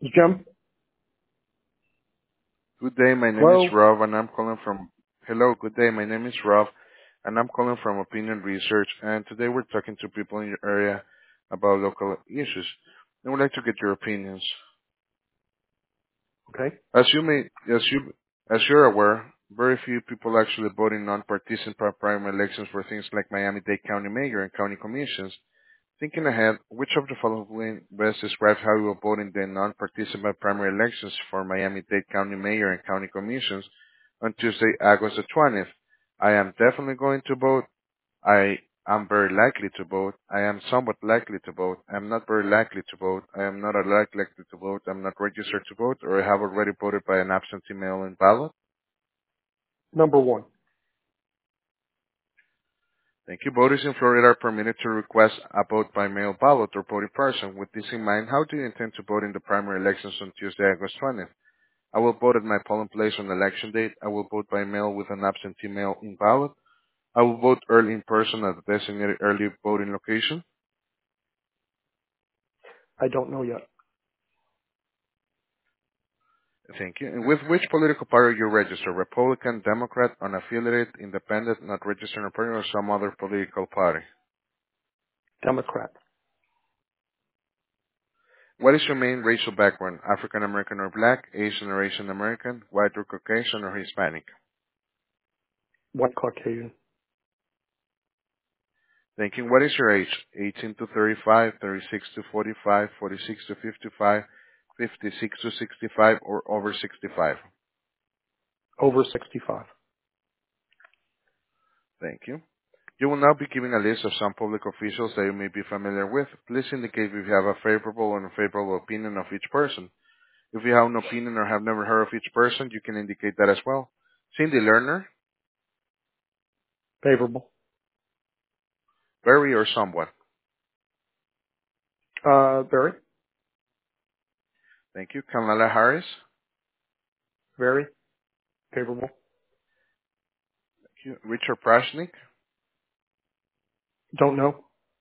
Jim? Good day, my name is Hello? Rob, and I'm calling from. Hello, good day, my name is Rob, and I'm calling from Opinion Research. And today we're talking to people in your area about local issues. And we'd like to get your opinions. Okay. As you may, as you're aware, very few people actually vote in non-partisan primary elections for things like Miami-Dade County Mayor and county commissions. Thinking ahead, which of the following best describes how you will vote in the non-participant primary elections for Miami-Dade County Mayor and County Commissions on Tuesday, August the 20th? I am definitely going to vote. I am very likely to vote. I am somewhat likely to vote. I am not very likely to vote. I am not likely to vote. I'm not registered to vote, or I have already voted by an absentee mail-in ballot. Number one. Thank you. Voters in Florida are permitted to request a vote by mail ballot or vote in person. With this in mind, how do you intend to vote in the primary elections on Tuesday, August 20th? I will vote at my polling place on election date. I will vote by mail with an absentee mail-in ballot. I will vote early in person at the designated early voting location. I don't know yet. Thank you. And with which political party you register? Republican, Democrat, unaffiliated, independent, not registered independent, or some other political party? Democrat. What is your main racial background? African American or Black, Asian or Asian American, white or Caucasian or Hispanic? White Caucasian. Thank you. What is your age? 18 to 35, 36 to 45, 46 to 55, 56 to 65, or over 65? Over 65. Thank you. You will now be given a list of some public officials that you may be familiar with. Please indicate if you have a favorable or unfavorable opinion of each person. If you have an opinion or have never heard of each person, you can indicate that as well. Cindy Lerner, Favorable. very or somewhat. Very. Thank you. Kamala Harris. Very. Favorable. Thank you. Richard Prashnik Don't know.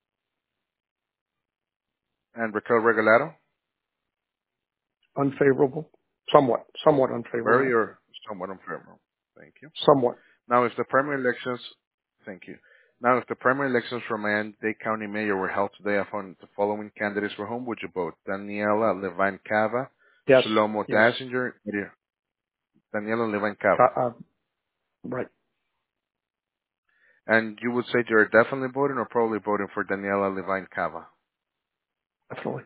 and Raquel Regalado, Unfavorable. Somewhat. Somewhat very unfavorable. or somewhat unfavorable. Thank you. Somewhat. Now, if the primary elections, thank you. Now, if the primary elections for Miami-Dade County Mayor were held today upon the following candidates, for whom would you vote? Daniela Levine Cava, Yes. Shlomo Yes. Dassinger, Daniela Levine Cava. Right. And you would say you're definitely voting or probably voting for Daniela Levine Cava. Definitely.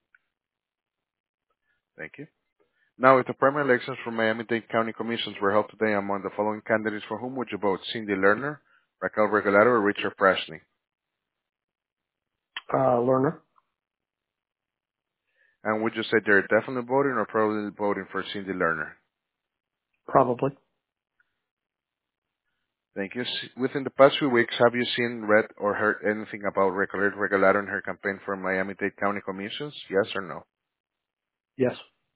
Thank you. Now, if the primary elections for Miami-Dade County Commissions were held today among the following candidates, for whom would you vote? Cindy Lerner, Raquel Regalado, or Richard Prashnik? Learner. And would you say they're definitely voting or probably voting for Cindy Lerner? Probably. Thank you. Within the past few weeks, have you seen, read, or heard anything about Raquel Regalado and her campaign for Miami-Dade County Commissions? Yes or no? Yes.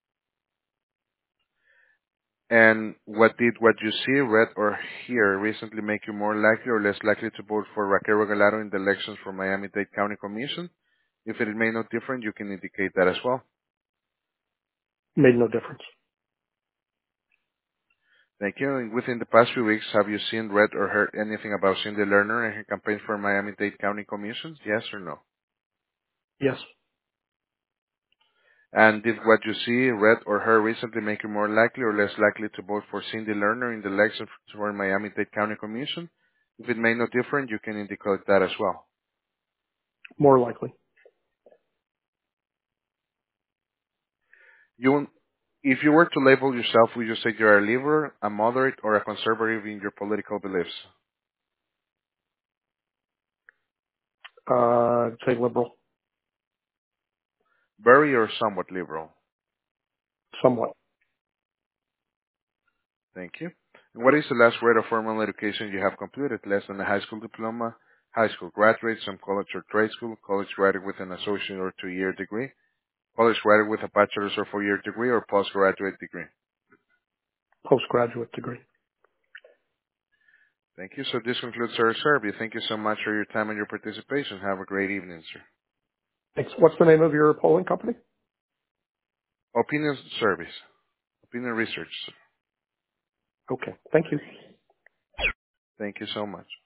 And what did what you see, read, or hear recently make you more likely or less likely to vote for Raquel Regalado in the elections for Miami-Dade County Commission? If it made no difference, you can indicate that as well. Made no difference. Thank you. And within the past few weeks, have you seen, read, or heard anything about Cindy Lerner and her campaign for Miami-Dade County Commissions? Yes or no? Yes. And did what you see, read, or heard recently make you more likely or less likely to vote for Cindy Lerner in the election for Miami-Dade County Commission? If it made no difference, you can indicate that as well. More likely. You, if you were to label yourself, would you say you're a liberal, a moderate, or a conservative in your political beliefs? Say liberal. Very or somewhat liberal? Somewhat. Thank you. And what is the last grade of formal education you have completed? Less than a high school diploma, high school graduate, some college or trade school, college graduate with an associate or 2-year degree, college graduate with a bachelor's or 4-year degree, or postgraduate degree? Postgraduate degree. Thank you. So this concludes our survey. Thank you so much for your time and your participation. Have a great evening, sir. Thanks. What's the name of your polling company? Opinion surveys, opinion research. Okay. Thank you. Thank you so much.